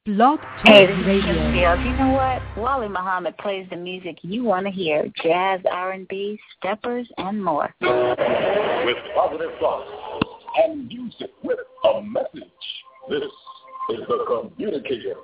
Blog Hey, Talk this is Radio. Kim Fields. You know what? Wally Muhammad plays the music you want to hear. Jazz, R&B, steppers, and more. With positive thoughts and music with a message. This is The Communicator.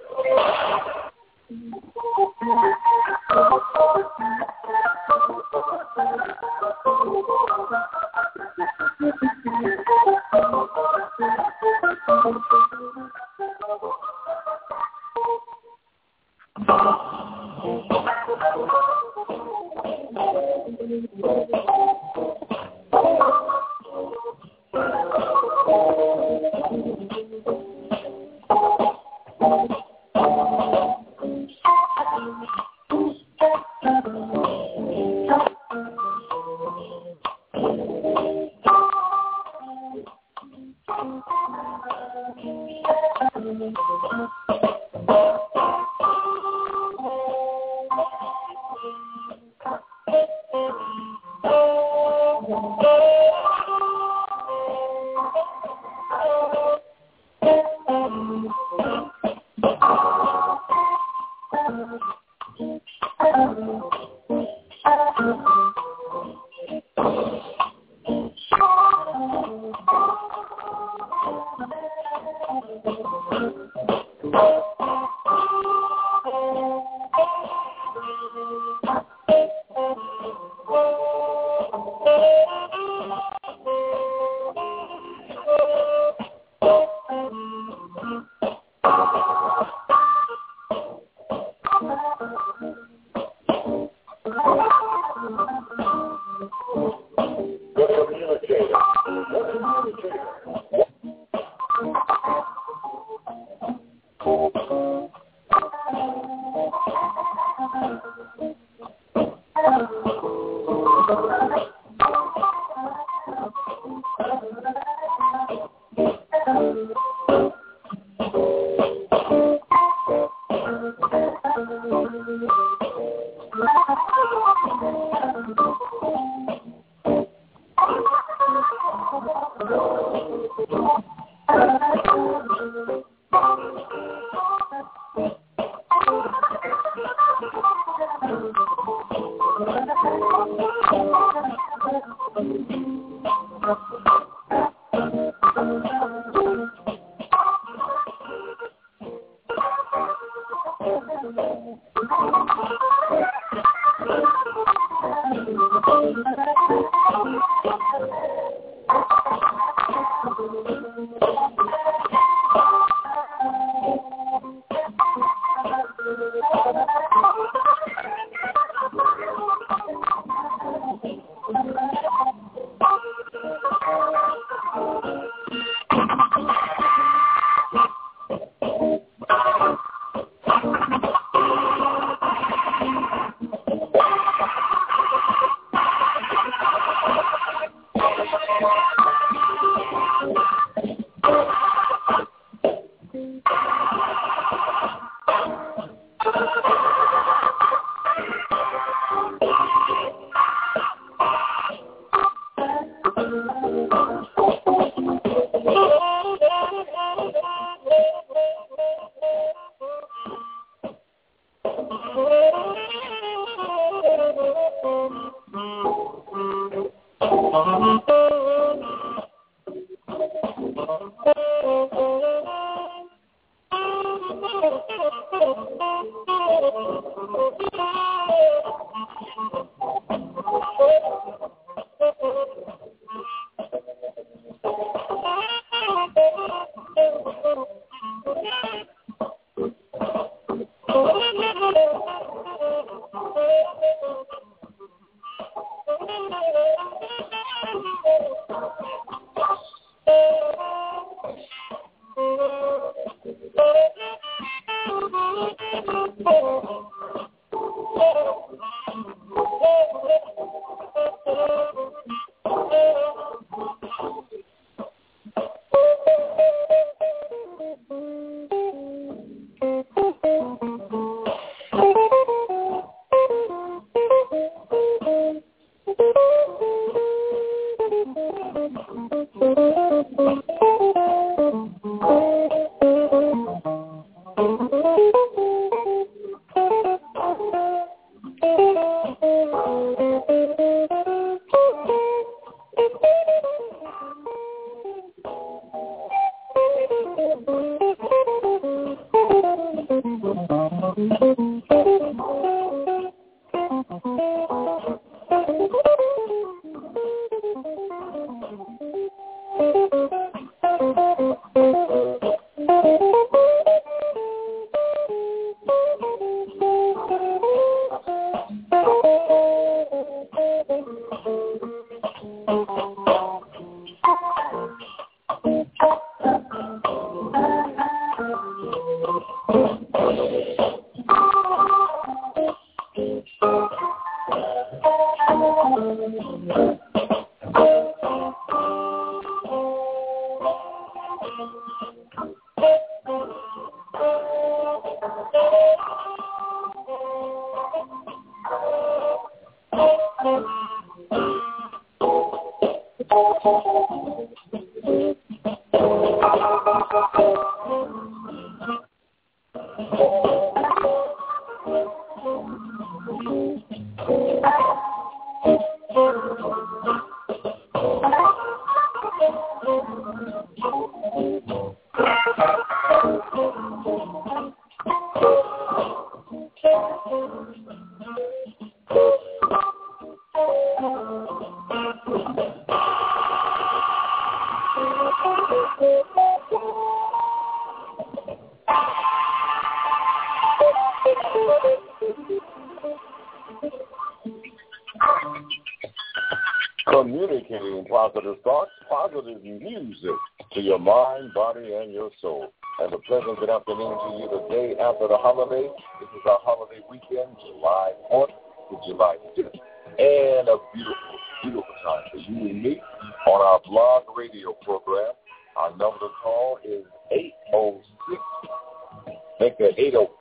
Communicating positive thoughts, positive music to your mind, body, and your soul. And a pleasant good afternoon to you the day after the holiday. This is our holiday weekend, July 4th to July 5th. And a beautiful, beautiful time for you and me on our blog radio program. Our number to call is 806, make that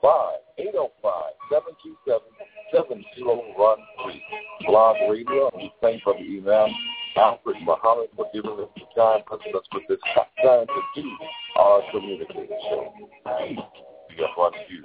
805-727-7013. Blog radio, and we thank Brother Imam Alfred Muhammad for giving us the time, blessing us with this time to do our communication show. Peace be upon you.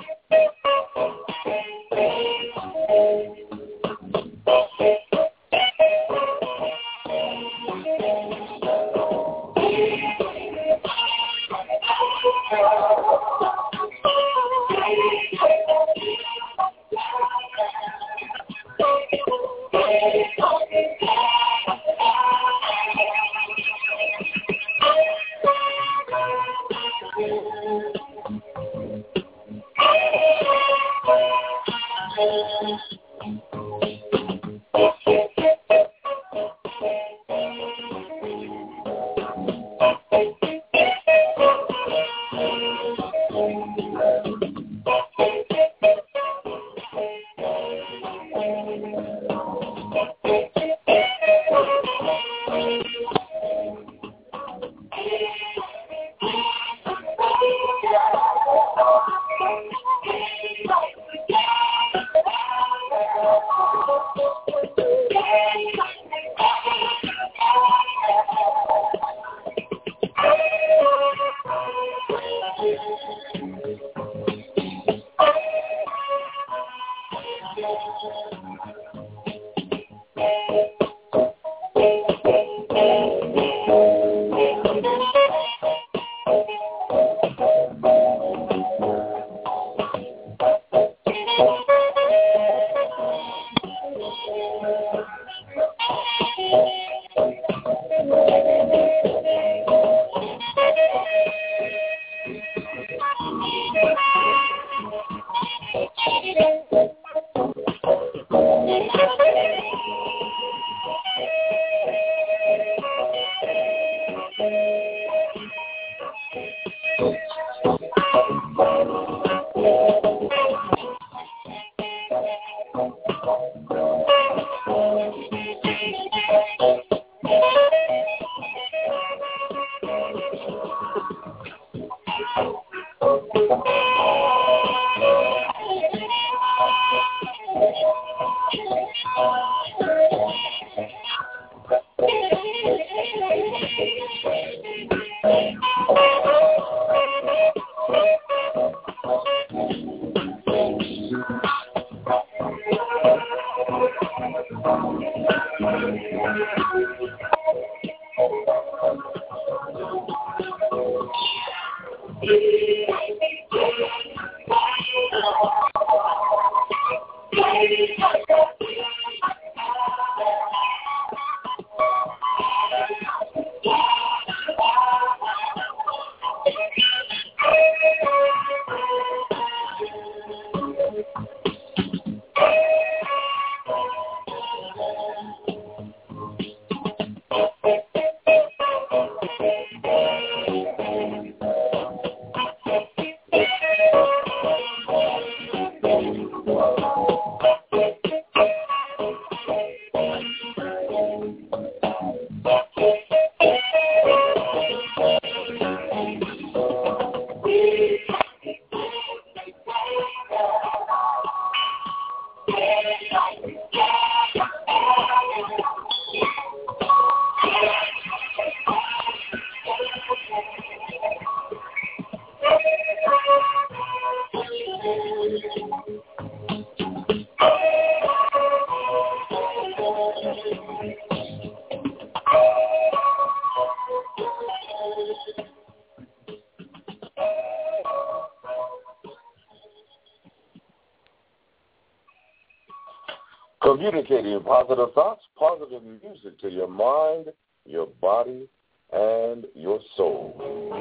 Communicating positive thoughts, positive music to your mind, your body, and your soul.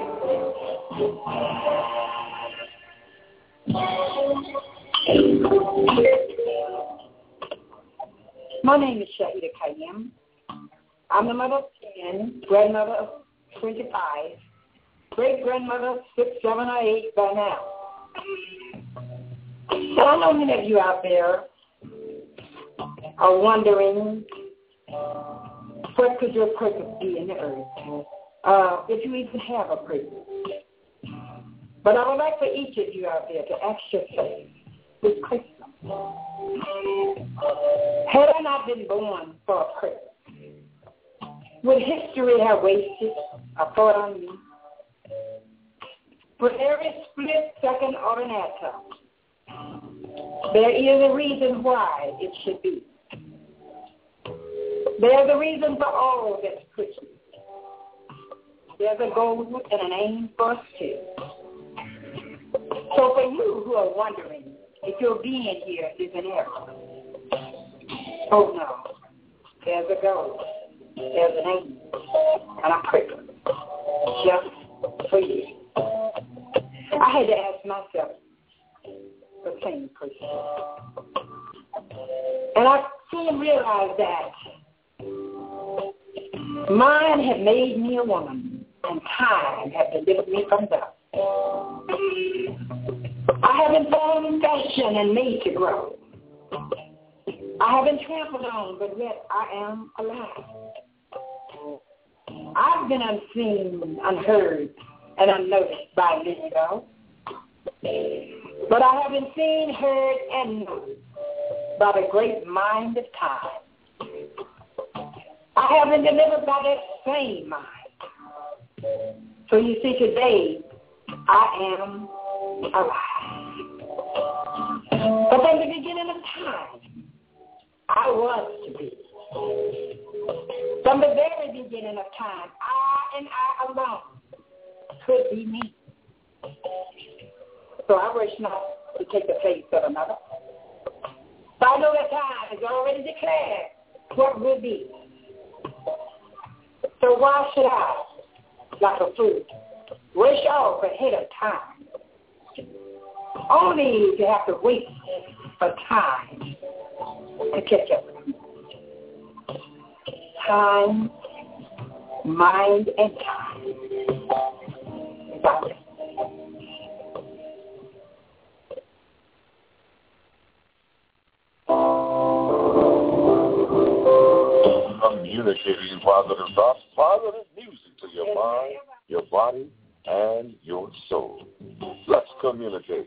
My name is Shahida Kayem. I'm the mother of 10, grandmother of 25, great-grandmother of 6, 7, or 8 by now. And I know many of you out there are wondering, what could your purpose be in the earth? If you even have a purpose. But I would like for each of you out there to ask yourself this question. Had I not been born for a purpose, would history have wasted a thought on me? For every split second of an atom, there is a reason why it should be. There's a reason for all that's pursued. There's a goal and an aim for us too. So for you who are wondering if your being here is an error, oh no, there's a goal, there's an aim, and a purpose just for you. I had to ask myself the same question. And I soon realized that mine had made me a woman, and time had delivered me from dust. I have been born in fashion and made to grow. I have been trampled on, but yet I am alive. I've been unseen, unheard, and unnoticed by many though. But I have been seen, heard, and noticed by the great mind of time. I have been delivered by that same mind. So you see, today, I am alive. But from the beginning of time, I was to be. From the very beginning of time, I and I alone could be me. So I wish not to take the place of another. But I know that time has already declared what will be. So why should I, like a fool, rush off ahead of time, only to have to wait for time to catch up? Time, mind, and time. Bye. Communicating positive thoughts, positive music to your mind, your body, and your soul. Let's communicate.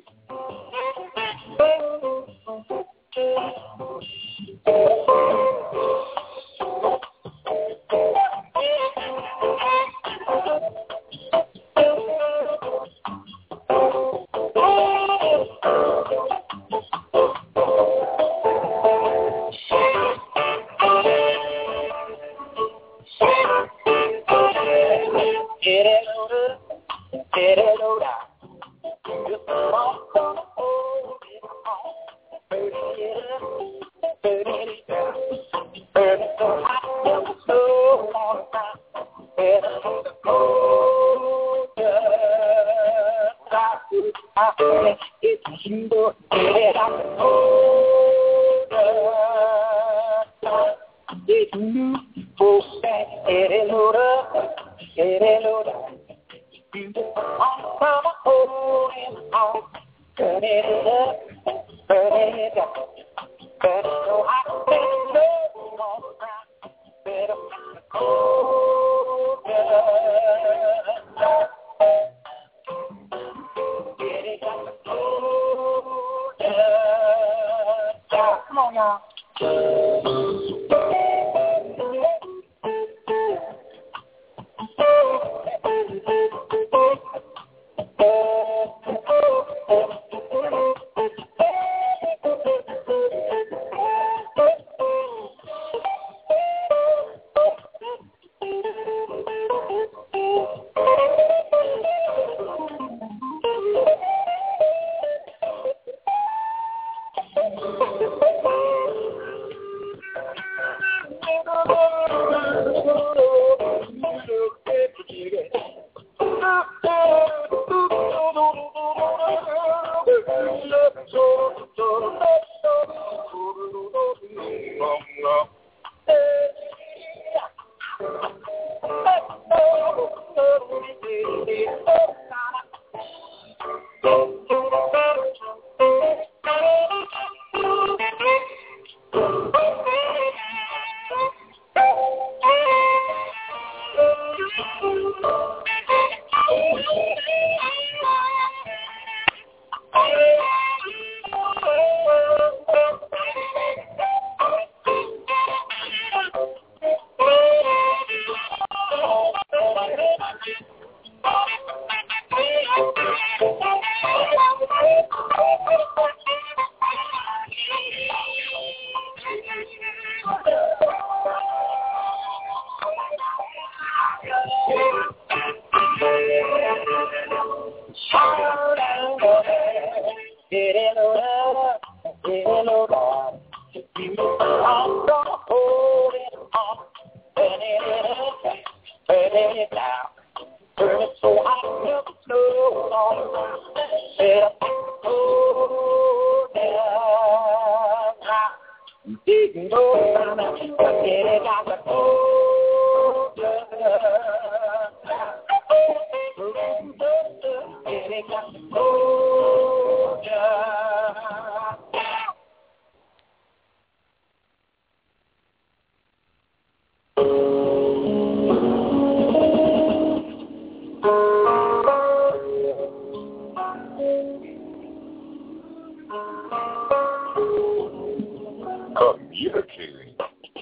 Communicating.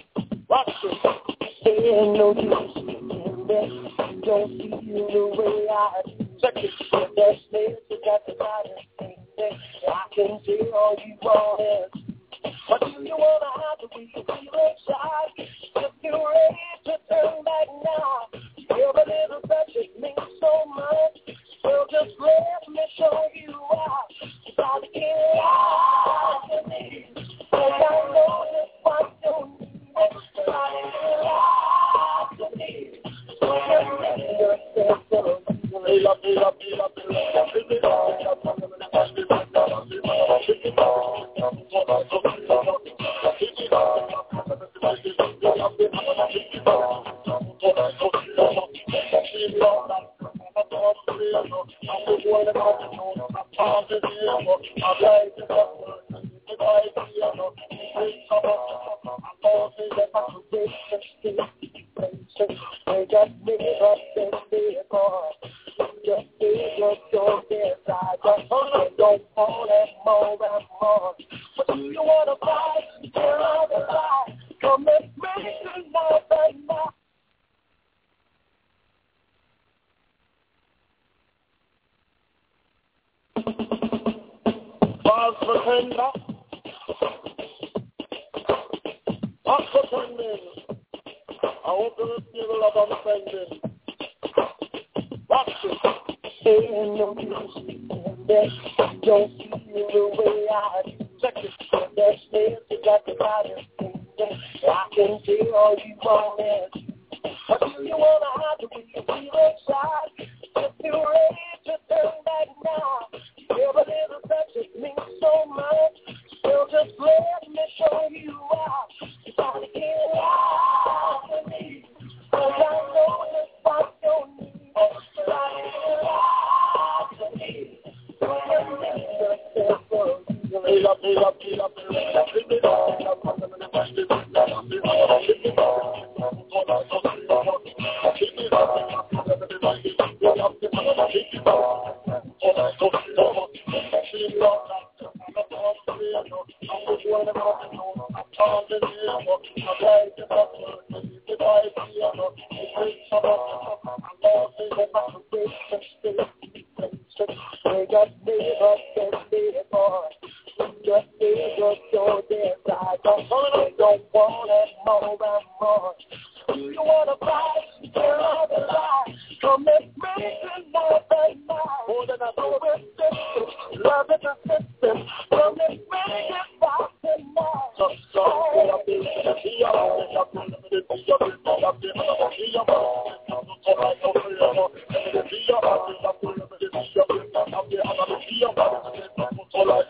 Don't feel the way I do. That's it, you got the body. I can see all you want. What do you want to have to be? You feel inside. If you're ready to turn back now, every little touch it means so much. Well, just let me show you how. You gotta get out to me. And I know just what you need. You gotta get out to me. So just let yourself go.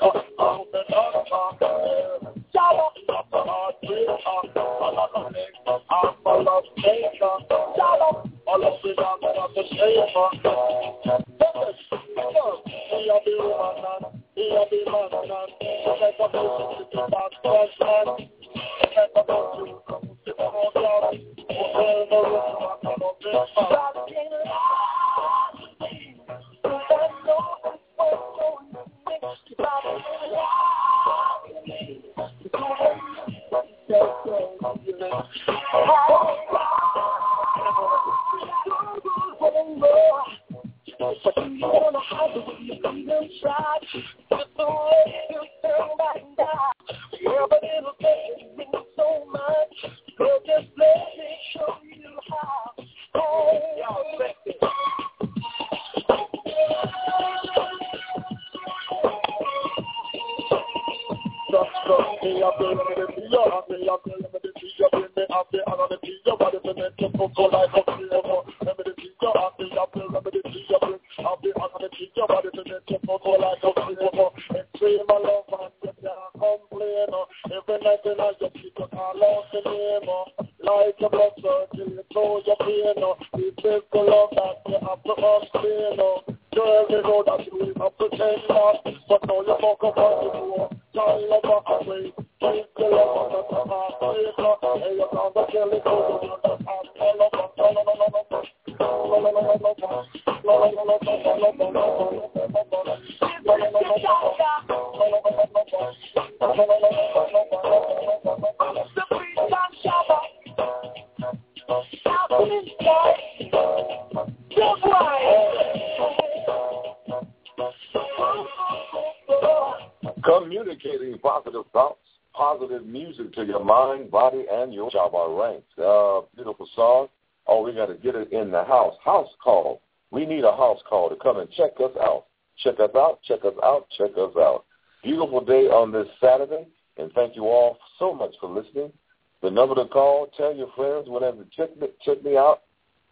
Communicating positive thoughts, positive music to your mind, body, and your Shabbat ranks. Beautiful song. Oh, we got to get it in the house. House call. We need a house call to come and check us out. Check us out, check us out, check us out. Beautiful day on this Saturday, and thank you all so much for listening. The number to call, tell your friends, whenever check me out,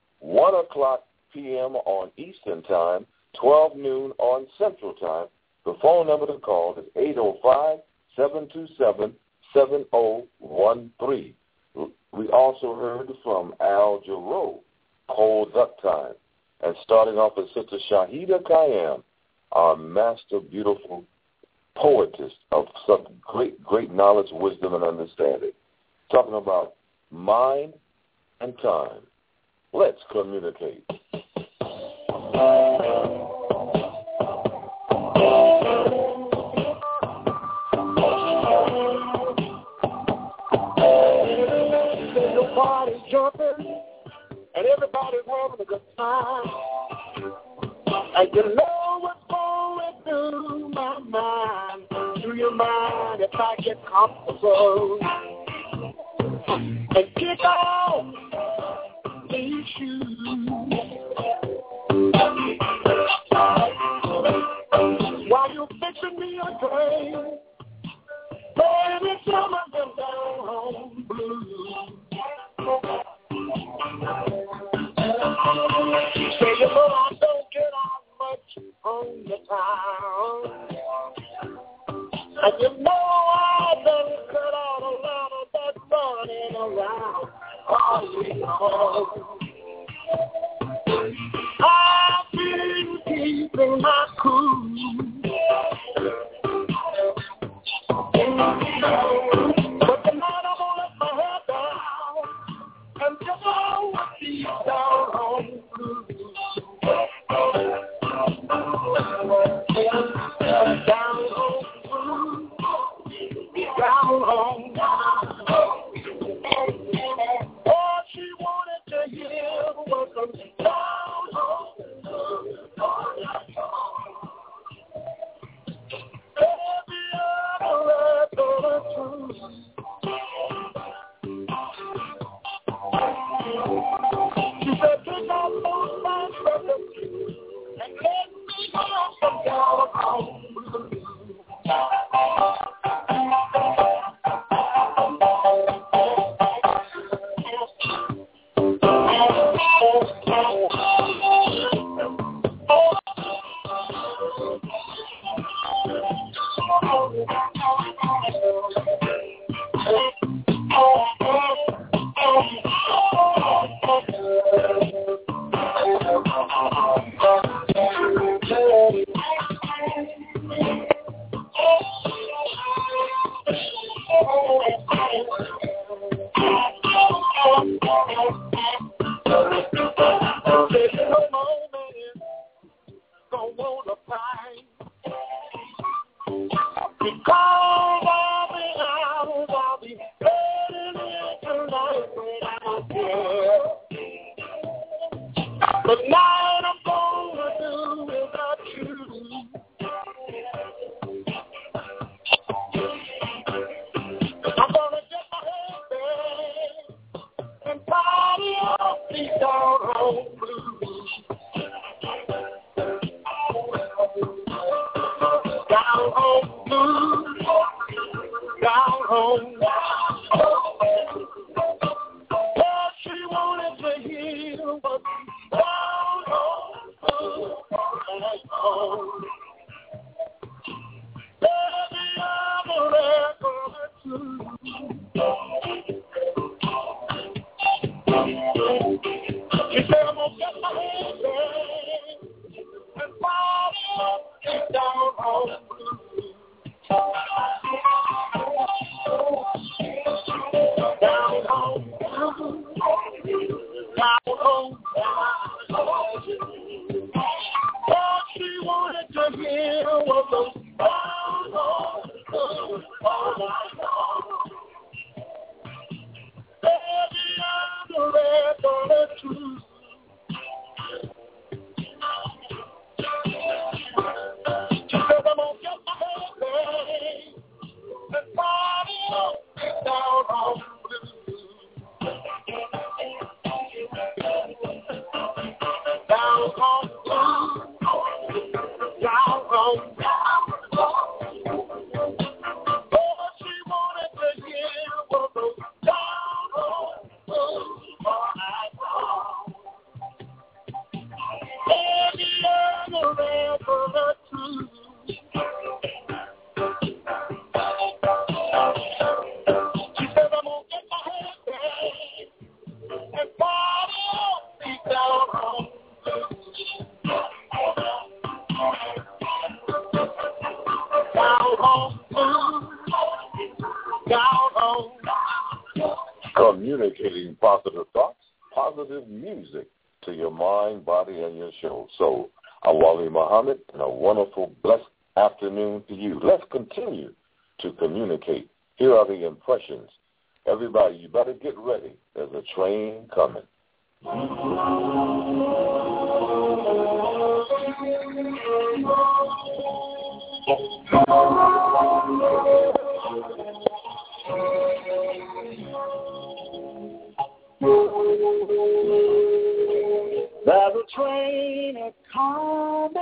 1 o'clock p.m. on Eastern Time, 12 noon on Central Time. The phone number to call is 805-727-7013. We also heard from Al Jarreau, Cold Duck Time. And starting off with Sister Shahida Khayyam, our master, beautiful poetess of such great knowledge, wisdom, and understanding. Talking about mind and time. Let's communicate. Everybody's jumping, and everybody's having a good time. And you know what's going through my mind, through your mind, if I get comfortable and kick off these shoes. While you're fixing me a drink, baby, some of them down home blues. Say, you know, I don't get out much on the town. And you know I done cut out a lot of that running around all week long. I've been keeping my cool. But tonight I'm gonna let my head down and just go with these down home blues. Down home blues. Down home. All she wanted to hear was some down home. Every other truth. She said, pick up those fine records and let me hear some down home. Communicating positive thoughts, positive music to your mind, body, and your soul. So, I'm Wali Muhammad, and a wonderful, blessed afternoon to you. Let's continue to communicate. Here are the impressions. Everybody, you better get ready. There's a train coming. There's a train a-coming.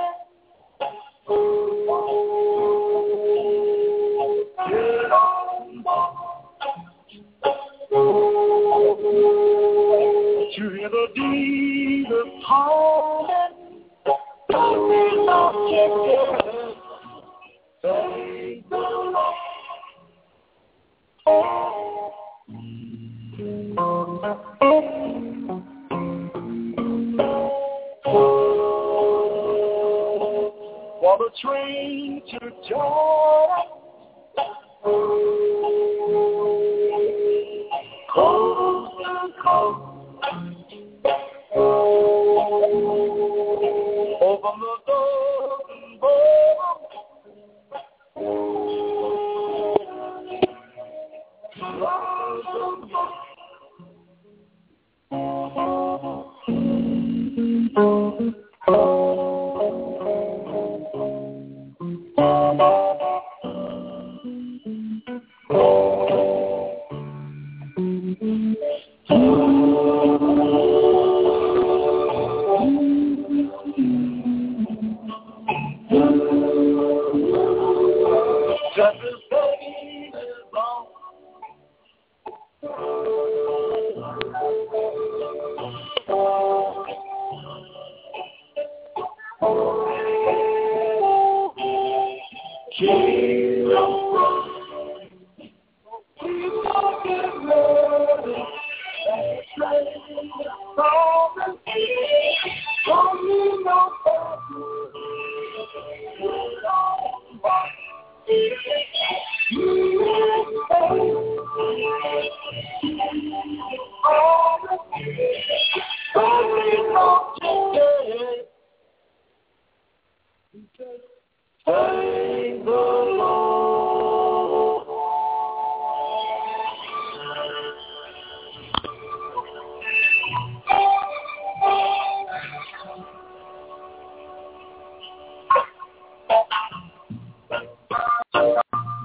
Get on board. You hear the diesel calling. Don't be lost, take the Lord. For the train to Jordan, coast to coast, over the golden border, King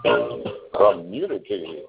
Communicating.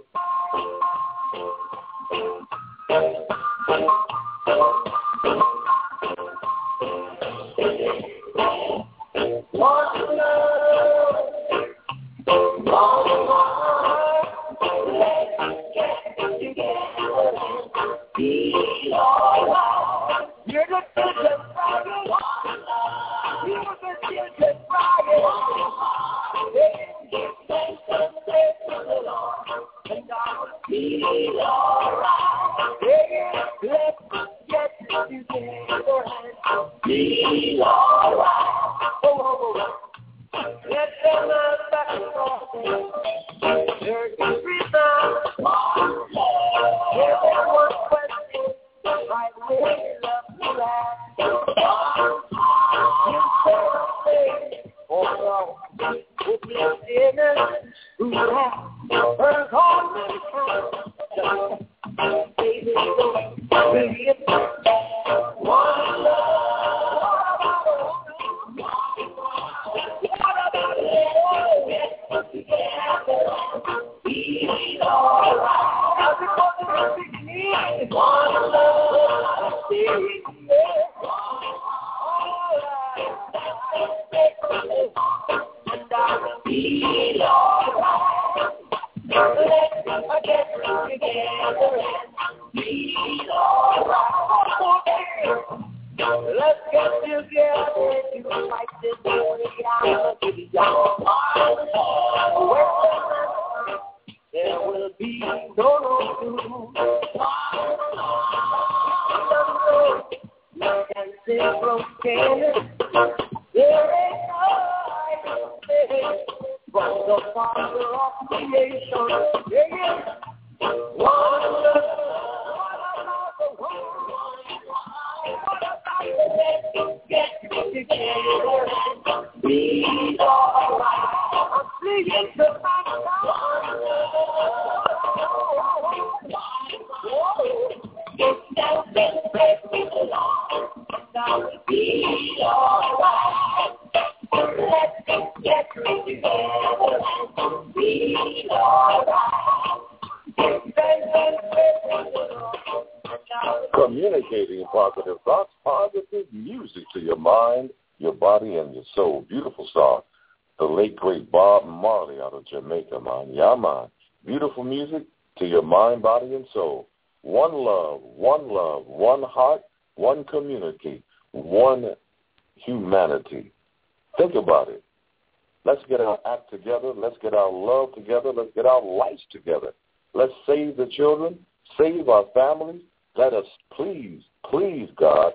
Communicating positive thoughts, positive music to your mind, your body, and your soul. Beautiful song. The late, great Bob Marley out of Jamaica, man. Yeah, man. Beautiful music to your mind, body, and soul. One love, one heart, one community, one humanity. Think about it. Let's get our act together. Let's get our love together. Let's get our lives together. Let's save the children, save our families. Let us please, please, God,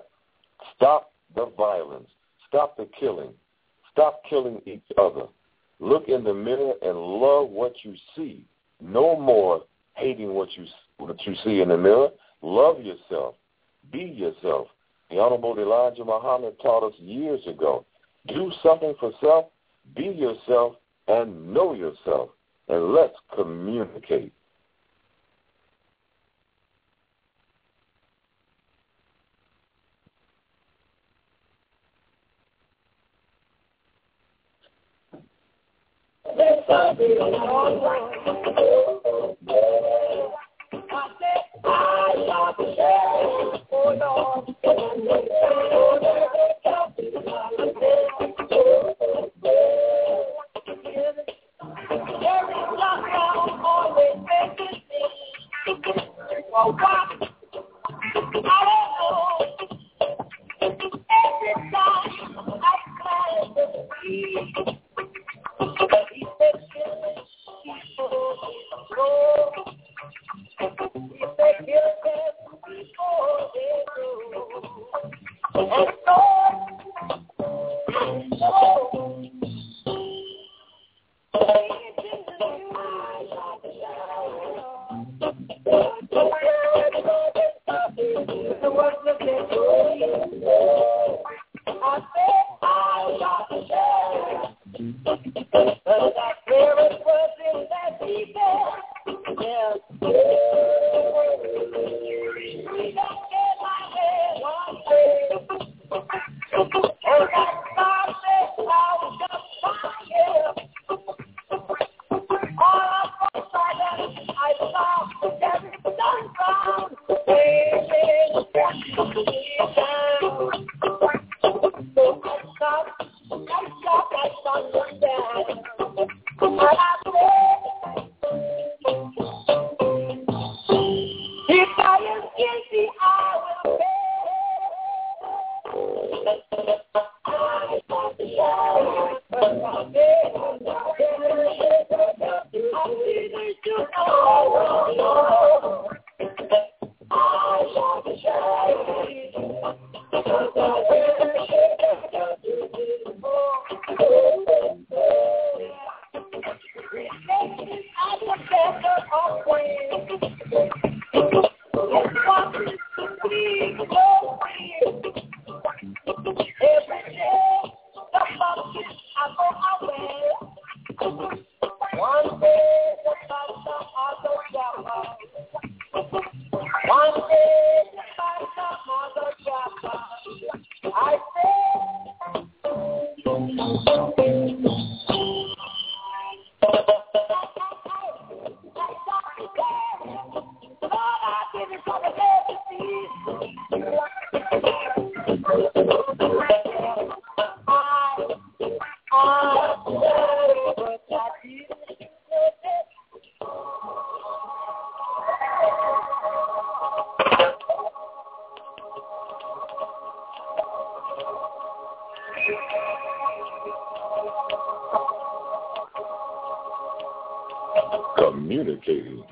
stop the violence, stop the killing, stop killing each other. Look in the mirror and love what you see. No more hating what you see in the mirror. Love yourself. Be yourself. The Honorable Elijah Muhammad taught us years ago. Do something for self, be yourself, and know yourself. And let's communicate. Communicating.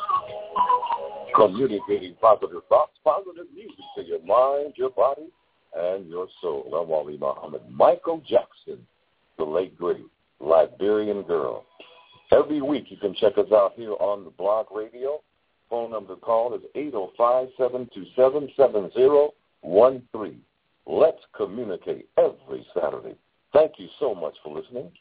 Communicating positive thoughts, positive music to your mind, your body, and your soul. I'm Wally Muhammad. Michael Jackson, the late great Liberian Girl. Every week you can check us out here on the Blog Radio. Phone number to call is 805-727-7013. Let's communicate every Saturday. Thank you so much for listening.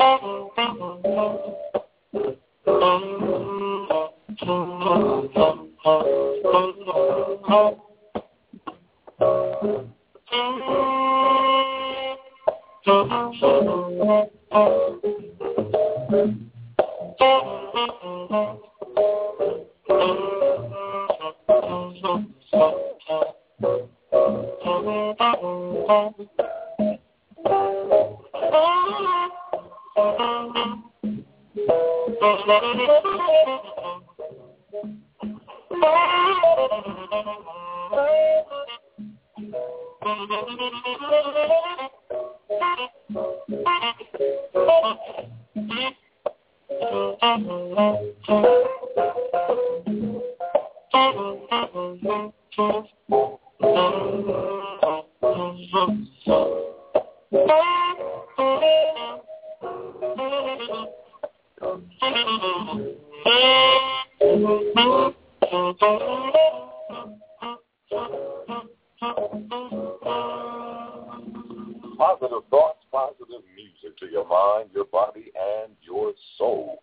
Positive thoughts, positive music to your mind, your body, and your soul.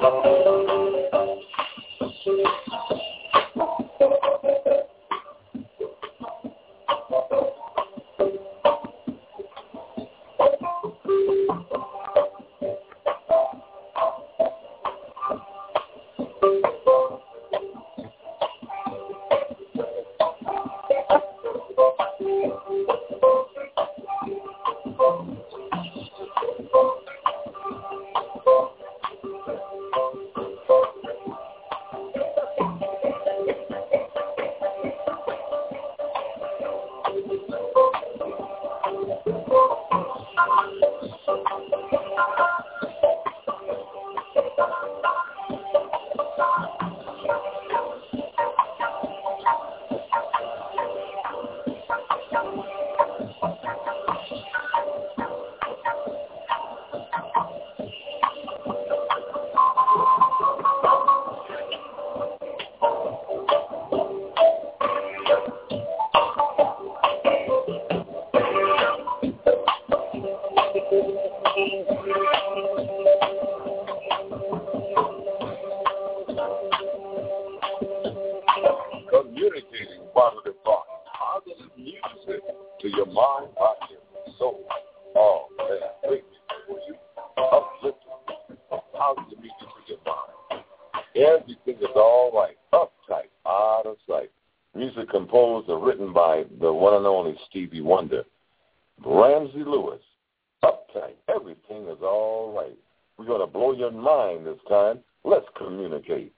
Communicating positive thoughts, positive music to your mind, body, and soul. All that great for you, uplifting, positive music to your mind. Everything is all right, uptight, out of sight. Music composed and written by the one and only Stevie Wonder. Ramsey Lewis, uptight, everything is all right. We're going to blow your mind this time. Let's communicate.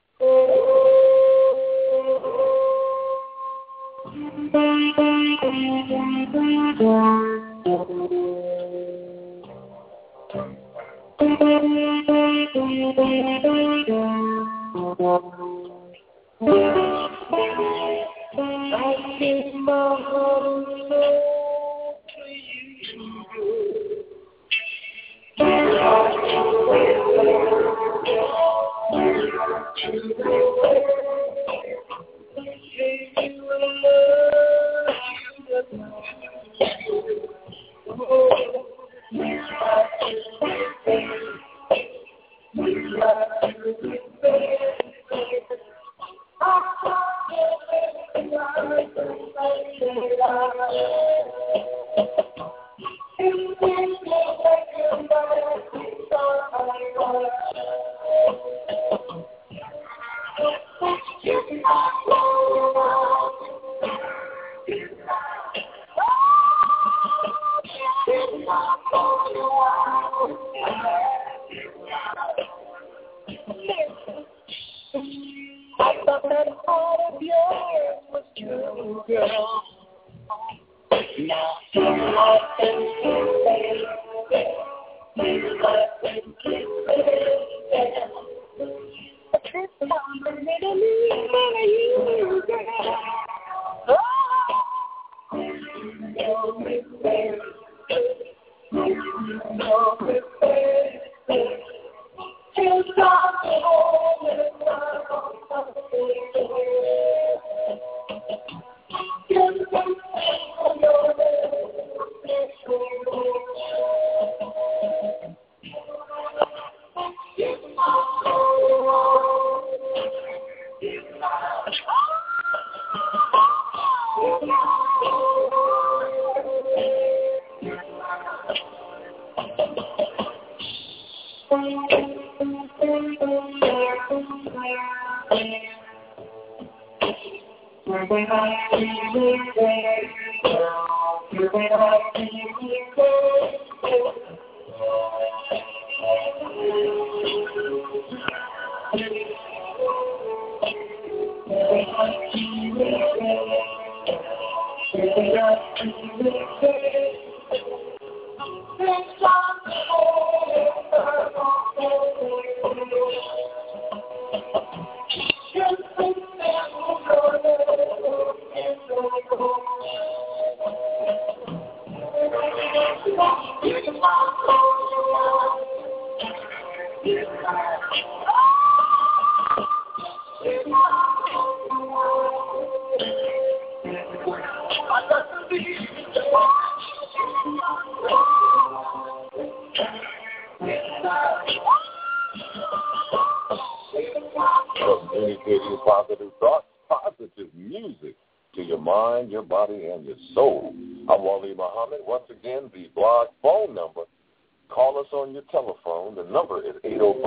communicating positive thoughts, positive music to your mind, your body, and your soul. I'm Wali Muhammad. Once again, the blog phone number. Call us on your telephone. The number is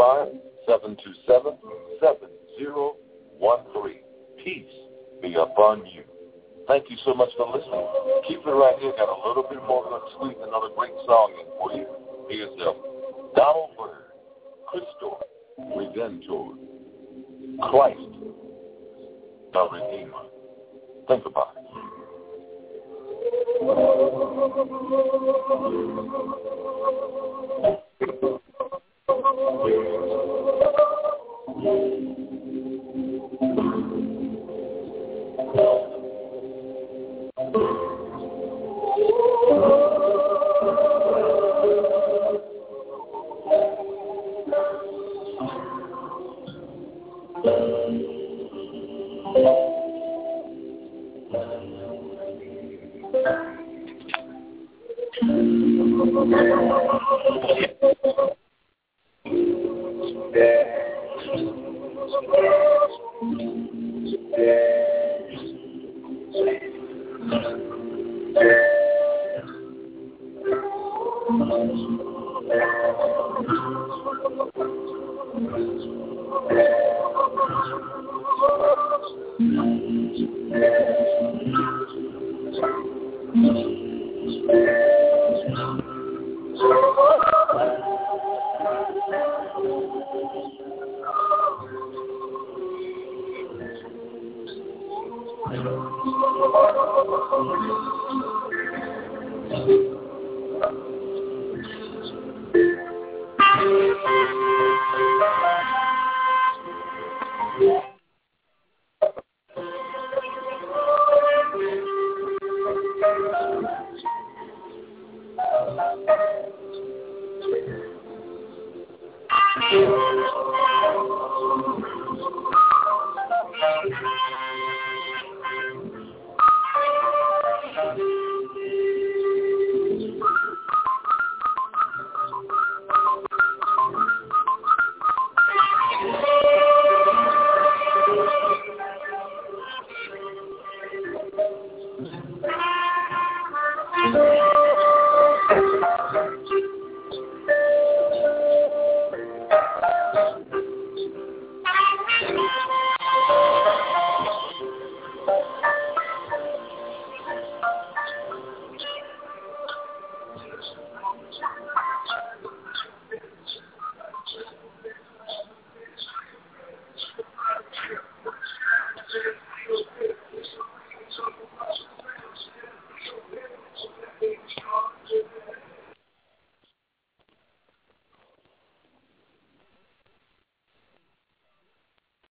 805-727-7013. Peace be upon you. Thank you so much for listening. Keep it right here. Got a little bit more good sweet, another great song in for you. Here's Donald Byrd, Christor, Redentor, Christ, the Redeemer. Think about it.